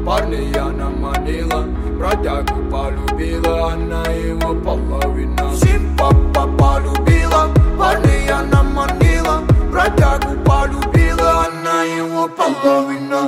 парня она манила, бродягу полюбила, она его половина. Симпа полюбила, парня она манила, бродягу полюбила, она его половина.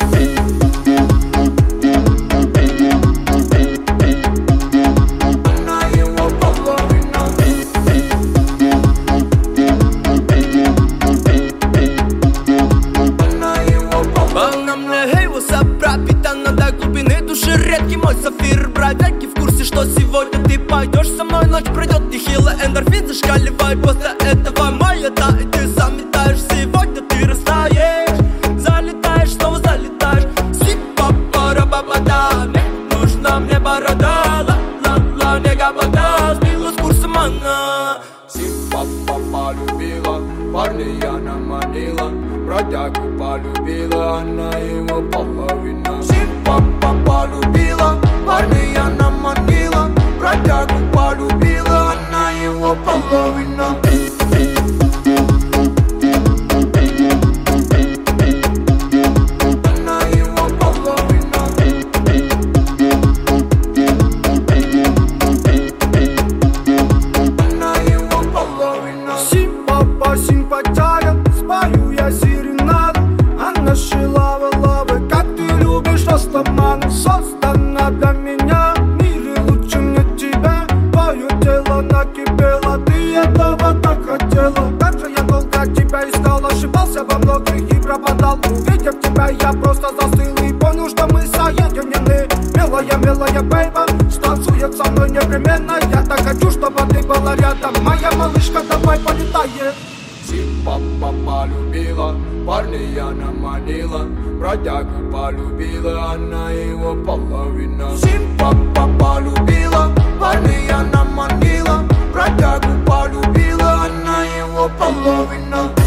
Пропитана до глубины души, редкий мой сафир. Бродяги в курсе, что сегодня ты пойдешь со мной, ночь пройдет нехило, эндорфин зашкаливает. После этого моя да, и ты заметаешь. Сегодня ты растаешь, залетаешь, снова залетаешь. Сипа-пара-ба-ба-да, нужна мне борода, ла-ла-ла, не габада, сбила с курсом она. Симпа полюбила, парня она манила, бродягу полюбила, она его половина. Симпа полюбила, парня она манила, бродягу полюбила, она его половина. Симпатяга, спою я серенаду. Она шила лавы, как ты любишь, растамана. Создана для меня, в мире лучше мне тебя. Твое тело накипело, ты этого так хотела. Как же я долго тебя искал, ошибался во многих и пропадал. Увидев тебя, я просто застыл и понял, что мы соединены. Милая, милая бейба, станцует со мной непременно. Я так хочу, чтобы ты была рядом. Моя малышка, давай полетаем. Симпа полюбила, парня она манила, бродягу полюбила, она его половина. Симпа полюбила, парня она манила, бродягу полюбила, она его половина.